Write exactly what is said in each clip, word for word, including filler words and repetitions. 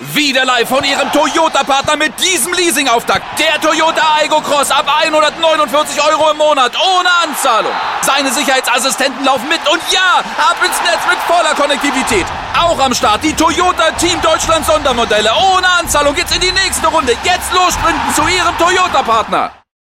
Wieder live von Ihrem Toyota-Partner mit diesem Leasing-Auftakt. Der Toyota Aygo Cross ab hundertneunundvierzig Euro im Monat ohne Anzahlung. Seine Sicherheitsassistenten laufen mit und ja, ab ins Netz mit voller Konnektivität. Auch am Start die Toyota Team Deutschland Sondermodelle. Ohne Anzahlung geht's in die nächste Runde. Jetzt los sprinten zu Ihrem Toyota-Partner.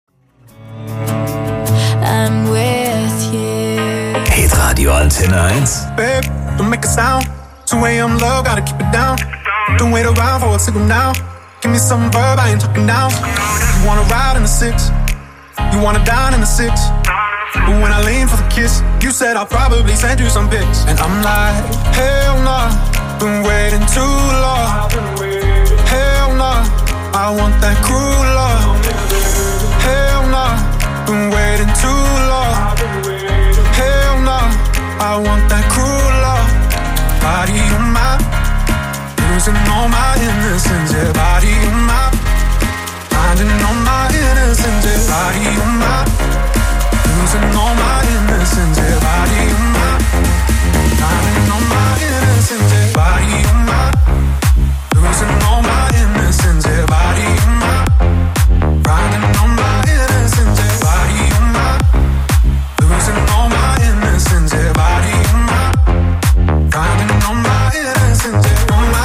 I'm with you. Hitradio Antenne eins. Babe, don't make a sound. two a.m. low, gotta keep it down. Don't wait around for a signal now. Give me some verb, I ain't talking down. You wanna ride in the six, you wanna dine in the six. But when I lean for the kiss, you said I'll probably send you some pics. And I'm like, hell nah, been waiting too long. Hell nah, I want that cruel love. Hell nah, been waiting too long. Hell nah, I want that cruel love. Body on my, losing all my innocence, yeah. Body on my, finding all my innocence, yeah. Body on my, losing all my innocence, yeah. Body on my, finding all my innocence, yeah. Body on my, losing all my innocence, yeah. Body on my, finding all my innocence, yeah. Body on my, losing all my innocence, yeah. Body on my, finding all my innocence, yeah.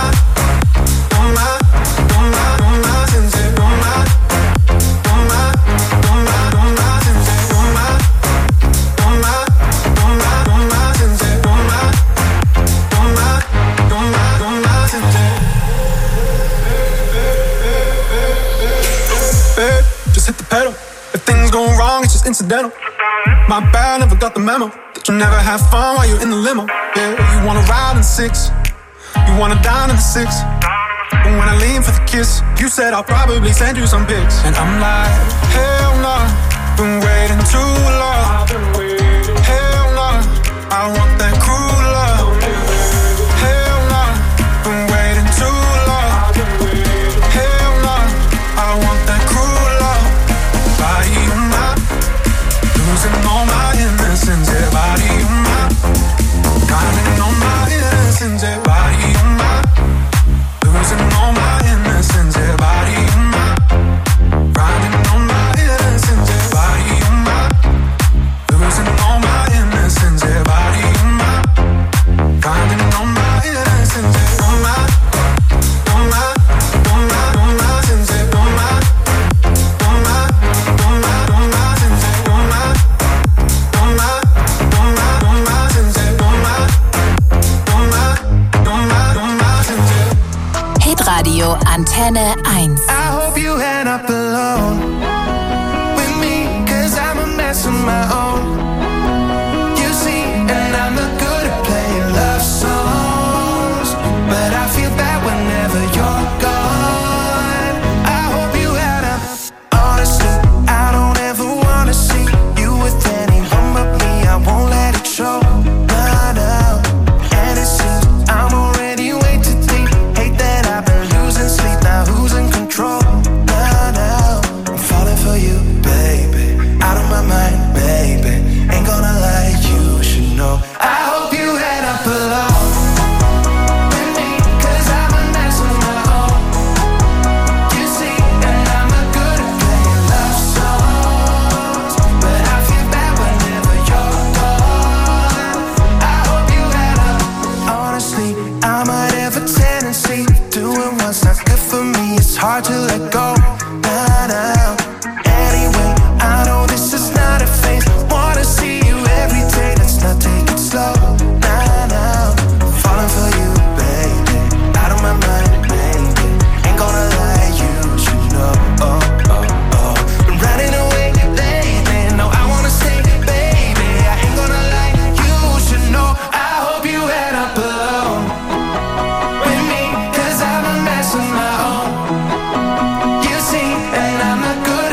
Incidental. My bad, never got the memo that you never have fun while you're in the limo. Yeah, you wanna ride in the six, you wanna dine in the six. But when I lean for the kiss, you said I'll probably send you some pics. And I'm like, hell nah, been waiting too long. Hell nah, I want that cruel love. Hell nah, been waiting too long. Hell nah, I want that cruel love. Body on my, losing all my innocence, yeah. Body on my, finding all my innocence, yeah. Body on my, losing all my innocence, yeah. Body on my, finding all my innocence, yeah. Body on my, losing all my innocence, yeah. Body on my, finding all my innocence, yeah. On my, on my, on my, on my innocence, yeah. On my, on my, on my, on my innocence, yeah. On my, on my, on my, on my innocence, yeah. On my, on my, on my, on my innocence, yeah. Hitradio Antenne eins. I hope you end up alone with me, cause I'm a mess of my own. You see, and I'm not good at playing love songs, but I feel bad whenever you're gone. I hope you end up. Honestly, I don't ever wanna see you with anyone but me. I won't let it show, no, no. And it seems I'm already way too deep. Hate that I've been losing sleep, now who's in control? No, no. I'm falling for you, baby. Out of my mind, baby. Ain't gonna lie, you should know. I hope you end up alone with me, cause I'm a mess of my own. You see, and I'm not good at playing love songs, but I feel bad whenever you're gone. I hope you end up. Honestly, I might have a tendency of doing what's not good for me. It's hard to let go. Nah, nah. Anyway, I know this is not a phase. Wanna see you every day. Let's not take it slow. Nah, nah. I'm falling for you, baby. Out of my mind, baby. Ain't gonna lie, you should know. Oh, oh, oh. Been running away lately. No, I wanna stay, baby. I ain't gonna lie, you should know. I hope you end up alone with me, cause I'm a mess of my own. You see, and I'm not good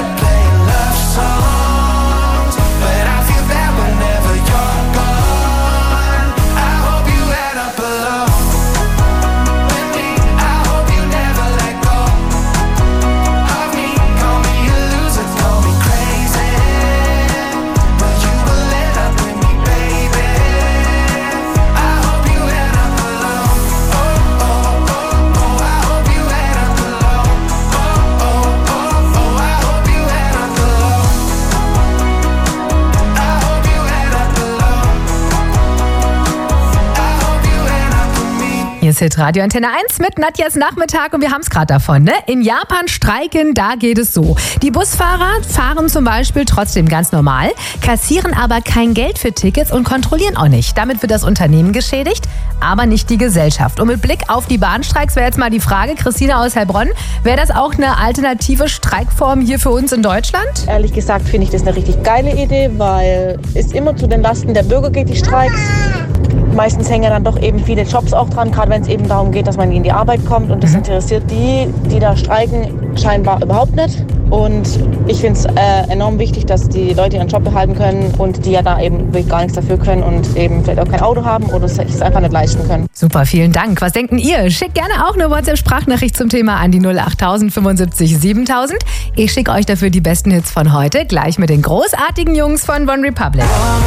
ist Hitradio Antenne eins mit Nadjas Nachmittag und wir haben es gerade davon, ne? In Japan streiken, da geht es so. Die Busfahrer fahren zum Beispiel trotzdem ganz normal, kassieren aber kein Geld für Tickets und kontrollieren auch nicht. Damit wird das Unternehmen geschädigt, aber nicht die Gesellschaft. Und mit Blick auf die Bahnstreiks wäre jetzt mal die Frage, Christina aus Heilbronn, wäre das auch eine alternative Streikform hier für uns in Deutschland? Ehrlich gesagt finde ich das eine richtig geile Idee, weil es immer zu den Lasten der Bürger geht, die Streiks. Meistens hängen dann doch eben viele Jobs auch dran, gerade wenn es eben darum geht, dass man in die Arbeit kommt. Und das interessiert die, die da streiken, scheinbar überhaupt nicht. Und ich finde es äh, enorm wichtig, dass die Leute ihren Job behalten können und die ja da eben wirklich gar nichts dafür können und eben vielleicht auch kein Auto haben oder sich es einfach nicht leisten können. Super, vielen Dank. Was denken ihr? Schickt gerne auch eine WhatsApp-Sprachnachricht zum Thema an die null acht fünfundsiebzig siebentausend. Ich schicke euch dafür die besten Hits von heute, gleich mit den großartigen Jungs von One Republic.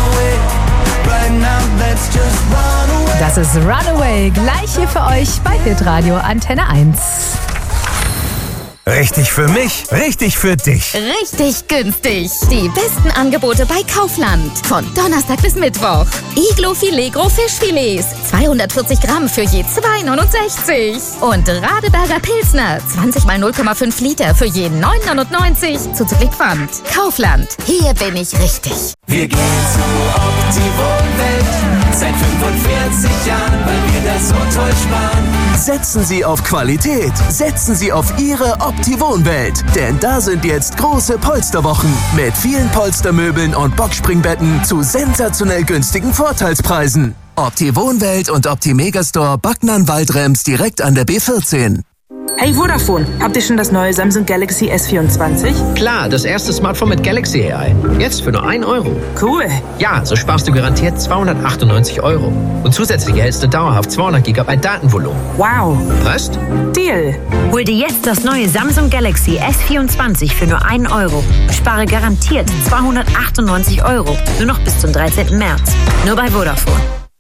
Das ist Runaway, gleich hier für euch bei Hitradio Antenne eins. Richtig für mich, richtig für dich. Richtig günstig. Die besten Angebote bei Kaufland. Von Donnerstag bis Mittwoch. Iglo Filegro Fischfilets. zweihundertvierzig Gramm für je zwei neunundsechzig. Und Radeberger Pilsner. zwanzig mal null Komma fünf Liter für je neun neunundneunzig. Zuzüglich Pfand. Kaufland. Hier bin ich richtig. Wir gehen zu Opti-Wohnwelt. Seit fünfundvierzig Jahren, weil wir das so toll sparen. Setzen Sie auf Qualität. Setzen Sie auf Ihre Opti-Wohnwelt. Denn da sind jetzt große Polsterwochen mit vielen Polstermöbeln und Boxspringbetten zu sensationell günstigen Vorteilspreisen. Opti-Wohnwelt und Opti-Megastore Backnern Waldrems direkt an der B vierzehn. Hey Vodafone, habt ihr schon das neue Samsung Galaxy S vierundzwanzig? Klar, das erste Smartphone mit Galaxy A I. Jetzt für nur ein Euro. Cool. Ja, so sparst du garantiert zweihundertachtundneunzig Euro. Und zusätzlich erhältst du dauerhaft zweihundert Gigabyte Datenvolumen. Wow. Passt? Deal. Hol dir jetzt das neue Samsung Galaxy S vierundzwanzig für nur ein Euro. Spare garantiert zweihundertachtundneunzig Euro. Nur noch bis zum dreizehnten März. Nur bei Vodafone.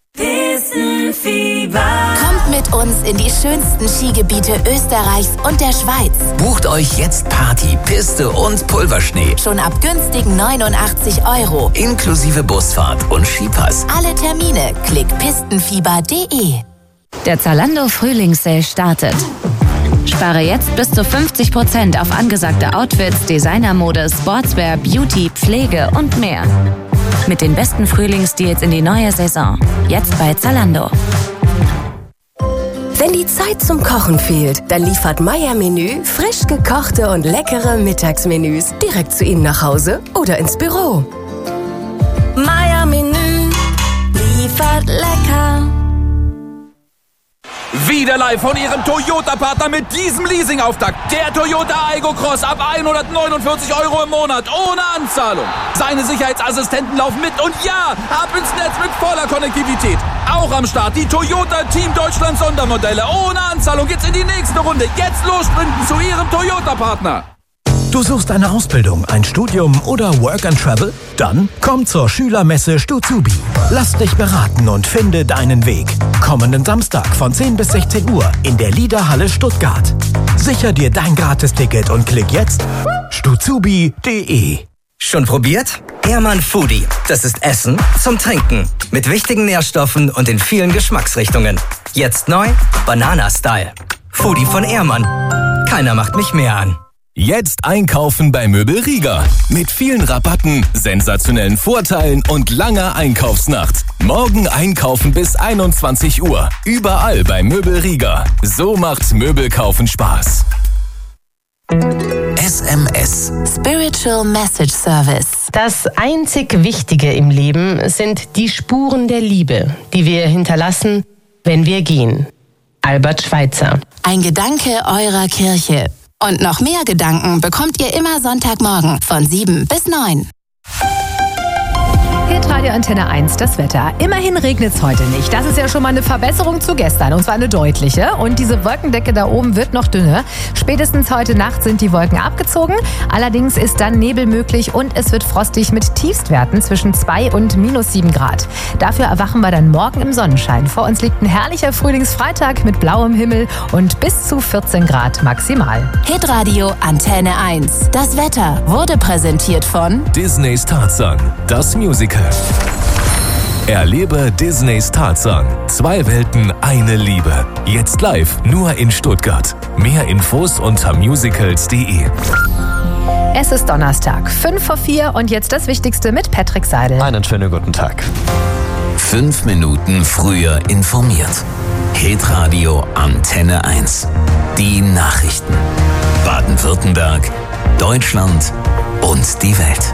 Kommt mit uns in die schönsten Skigebiete Österreichs und der Schweiz. Bucht euch jetzt Party, Piste und Pulverschnee. Schon ab günstigen neunundachtzig Euro. Inklusive Busfahrt und Skipass. Alle Termine klick pistenfieber punkt de. Der Zalando Frühlingssale startet. Spare jetzt bis zu fünfzig Prozent auf angesagte Outfits, Designermode, Sportswear, Beauty, Pflege und mehr. Mit den besten Frühlingsdeals in die neue Saison. Jetzt bei Zalando. Wenn die Zeit zum Kochen fehlt, dann liefert Meier Menü frisch gekochte und leckere Mittagsmenüs direkt zu Ihnen nach Hause oder ins Büro. Meier Menü liefert lecker. Wieder live von Ihrem Toyota-Partner mit diesem Leasing-Auftakt. Der Toyota Aygo Cross ab hundertneunundvierzig Euro im Monat ohne Anzahlung. Seine Sicherheitsassistenten laufen mit und ja, ab ins Netz mit voller Konnektivität. Auch am Start die Toyota Team Deutschland Sondermodelle. Ohne Anzahlung geht's in die nächste Runde. Jetzt los sprinten zu Ihrem Toyota-Partner. Du suchst eine Ausbildung, ein Studium oder Work and Travel? Dann komm zur Schülermesse Stuzubi. Lass dich beraten und finde deinen Weg. Kommenden Samstag von zehn bis sechzehn Uhr in der Liederhalle Stuttgart. Sicher dir dein Gratisticket und klick jetzt stuzubi punkt de. Schon probiert? Ehrmann Foodie. Das ist Essen zum Trinken. Mit wichtigen Nährstoffen und in vielen Geschmacksrichtungen. Jetzt neu, Banana-Style. Foodie von Ehrmann. Keiner macht mich mehr an. Jetzt einkaufen bei Möbel Rieger. Mit vielen Rabatten, sensationellen Vorteilen und langer Einkaufsnacht. Morgen einkaufen bis einundzwanzig Uhr. Überall bei Möbel Rieger. So macht Möbelkaufen Spaß. S M S. Spiritual Message Service. Das einzig Wichtige im Leben sind die Spuren der Liebe, die wir hinterlassen, wenn wir gehen. Albert Schweitzer. Ein Gedanke eurer Kirche. Und noch mehr Gedanken bekommt ihr immer Sonntagmorgen von sieben bis neun. Hitradio Antenne eins, das Wetter. Immerhin regnet es heute nicht. Das ist ja schon mal eine Verbesserung zu gestern. Und zwar eine deutliche. Und diese Wolkendecke da oben wird noch dünner. Spätestens heute Nacht sind die Wolken abgezogen. Allerdings ist dann Nebel möglich und es wird frostig mit Tiefstwerten zwischen zwei und minus sieben Grad. Dafür erwachen wir dann morgen im Sonnenschein. Vor uns liegt ein herrlicher Frühlingsfreitag mit blauem Himmel und bis zu vierzehn Grad maximal. Hitradio Antenne eins. Das Wetter wurde präsentiert von Disneys Tarzan, das Musical. Erlebe Disneys Tarzan. Zwei Welten, eine Liebe. Jetzt live nur in Stuttgart. Mehr Infos unter musicals punkt de. Es ist Donnerstag, fünf vor vier und jetzt das Wichtigste mit Patrick Seidel. Einen schönen guten Tag. Fünf Minuten früher informiert. Hitradio Antenne eins. Die Nachrichten. Baden-Württemberg, Deutschland und die Welt.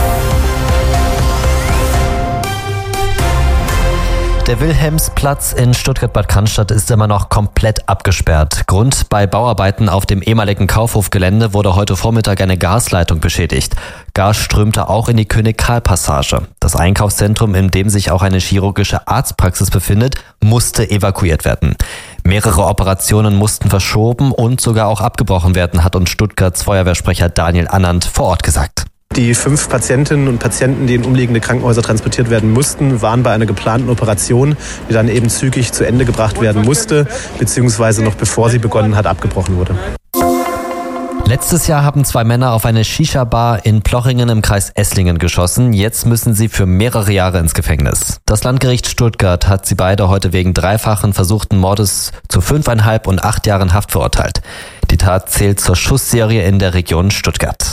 Der Wilhelmsplatz in Stuttgart-Bad Cannstatt ist immer noch komplett abgesperrt. Grund: bei Bauarbeiten auf dem ehemaligen Kaufhofgelände wurde heute Vormittag eine Gasleitung beschädigt. Gas strömte auch in die König-Karl-Passage. Das Einkaufszentrum, in dem sich auch eine chirurgische Arztpraxis befindet, musste evakuiert werden. Mehrere Operationen mussten verschoben und sogar auch abgebrochen werden, hat uns Stuttgarts Feuerwehrsprecher Daniel Annand vor Ort gesagt. Die fünf Patientinnen und Patienten, die in umliegende Krankenhäuser transportiert werden mussten, waren bei einer geplanten Operation, die dann eben zügig zu Ende gebracht werden musste, beziehungsweise noch bevor sie begonnen hat, abgebrochen wurde. Letztes Jahr haben zwei Männer auf eine Shisha-Bar in Plochingen im Kreis Esslingen geschossen. Jetzt müssen sie für mehrere Jahre ins Gefängnis. Das Landgericht Stuttgart hat sie beide heute wegen dreifachen versuchten Mordes zu fünfeinhalb und acht Jahren Haft verurteilt. Die Tat zählt zur Schussserie in der Region Stuttgart.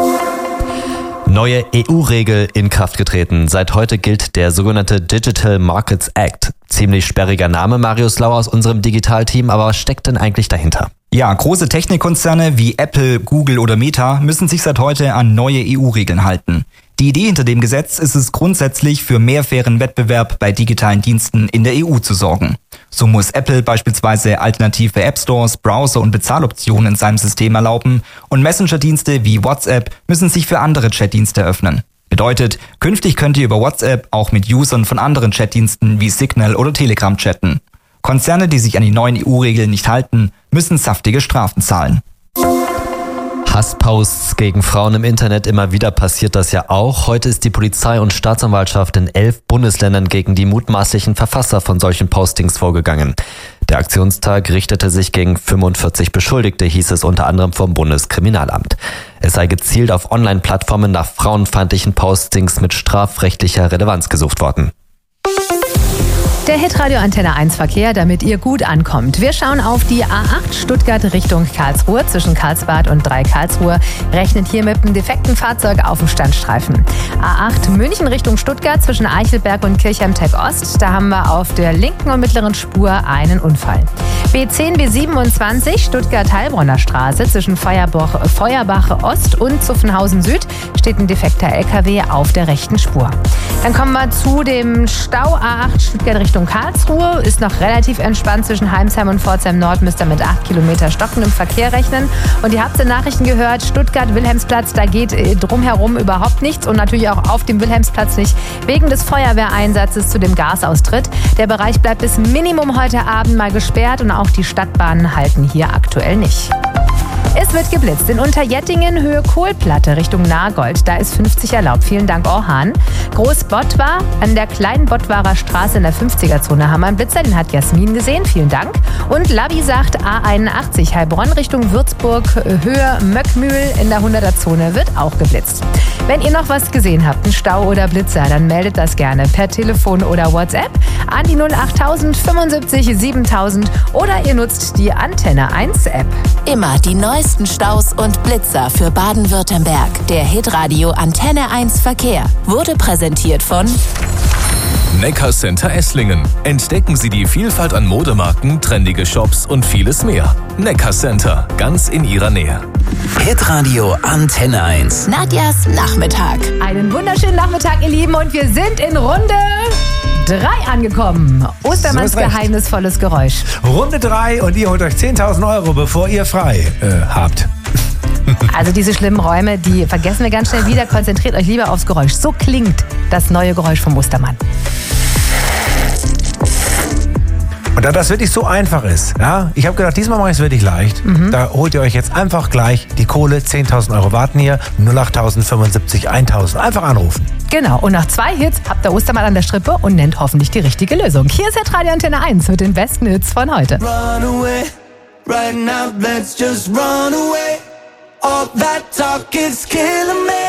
Neue E U-Regel in Kraft getreten. Seit heute gilt der sogenannte Digital Markets Act. Ziemlich sperriger Name, Marius Lau aus unserem Digitalteam, aber was steckt denn eigentlich dahinter? Ja, große Technikkonzerne wie Apple, Google oder Meta müssen sich seit heute an neue E U-Regeln halten. Die Idee hinter dem Gesetz ist es grundsätzlich, für mehr fairen Wettbewerb bei digitalen Diensten in der E U zu sorgen. So muss Apple beispielsweise alternative App-Stores, Browser und Bezahloptionen in seinem System erlauben und Messenger-Dienste wie WhatsApp müssen sich für andere Chatdienste öffnen. Bedeutet, künftig könnt ihr über WhatsApp auch mit Usern von anderen Chatdiensten wie Signal oder Telegram chatten. Konzerne, die sich an die neuen E U-Regeln nicht halten, müssen saftige Strafen zahlen. Hassposts gegen Frauen im Internet, immer wieder passiert das ja auch. Heute ist die Polizei und Staatsanwaltschaft in elf Bundesländern gegen die mutmaßlichen Verfasser von solchen Postings vorgegangen. Der Aktionstag richtete sich gegen fünfundvierzig Beschuldigte, hieß es unter anderem vom Bundeskriminalamt. Es sei gezielt auf Online-Plattformen nach frauenfeindlichen Postings mit strafrechtlicher Relevanz gesucht worden. Der Hitradio Antenne eins Verkehr, damit ihr gut ankommt. Wir schauen auf die A acht Stuttgart Richtung Karlsruhe. Zwischen Karlsbad und drei Karlsruhe rechnet hier mit einem defekten Fahrzeug auf dem Standstreifen. A acht München Richtung Stuttgart zwischen Eichelberg und Kirchheim-Teck Ost. Da haben wir auf der linken und mittleren Spur einen Unfall. B zehn B siebenundzwanzig Stuttgart-Heilbronner Straße zwischen Feuerbach, Feuerbach Ost und Zuffenhausen Süd steht ein defekter L K W auf der rechten Spur. Dann kommen wir zu dem Stau A acht Stuttgart Richtung Karlsruhe. Ist noch relativ entspannt zwischen Heimsheim und Pforzheim Nord. Müsst ihr mit acht Kilometer stockendem Verkehr rechnen. Und ihr habt in Nachrichten gehört, Stuttgart, Wilhelmsplatz, da geht drumherum überhaupt nichts. Und natürlich auch auf dem Wilhelmsplatz nicht, wegen des Feuerwehreinsatzes zu dem Gasaustritt. Der Bereich bleibt bis Minimum heute Abend mal gesperrt und auch die Stadtbahnen halten hier aktuell nicht. Es wird geblitzt. In Unterjettingen Höhe Kohlplatte Richtung Nagold. Da ist fünfzig erlaubt. Vielen Dank, Orhan. Groß-Bottwar an der kleinen Bottwarer Straße in der fünfziger-Zone haben wir einen Blitzer. Den hat Jasmin gesehen. Vielen Dank. Und Labi sagt A einundachtzig Heilbronn Richtung Würzburg Höhe Möckmühl in der hunderter-Zone wird auch geblitzt. Wenn ihr noch was gesehen habt, einen Stau oder Blitzer, dann meldet das gerne per Telefon oder WhatsApp an die null achttausend fünfundsiebzig siebentausend oder ihr nutzt die Antenne eins App. Immer die neuesten Staus und Blitzer für Baden-Württemberg. Der Hitradio Antenne eins Verkehr wurde präsentiert von Neckar Center Esslingen. Entdecken Sie die Vielfalt an Modemarken, trendige Shops und vieles mehr. Neckar Center, ganz in Ihrer Nähe. Hitradio Antenne eins. Nadjas Nachmittag. Einen wunderschönen Nachmittag, ihr Lieben, und wir sind in Runde drei angekommen. Ostermanns So ist recht. geheimnisvolles Geräusch. Runde drei und ihr holt euch zehntausend Euro, bevor ihr frei äh, habt. Also diese schlimmen Räume, die vergessen wir ganz schnell wieder. Konzentriert euch lieber aufs Geräusch. So klingt das neue Geräusch vom Ostermann. Und da das wirklich so einfach ist, ja, ich habe gedacht, diesmal mache ich es wirklich leicht. Mhm. Da holt ihr euch jetzt einfach gleich die Kohle, zehntausend Euro warten hier, null achttausend fünfundsiebzig eintausend. Einfach anrufen. Genau, und nach zwei Hits habt ihr Ostermann an der Strippe und nennt hoffentlich die richtige Lösung. Hier ist der Radio Antenne eins mit den besten Hits von heute. Run away, right now let's just run away. All that talk is killing me.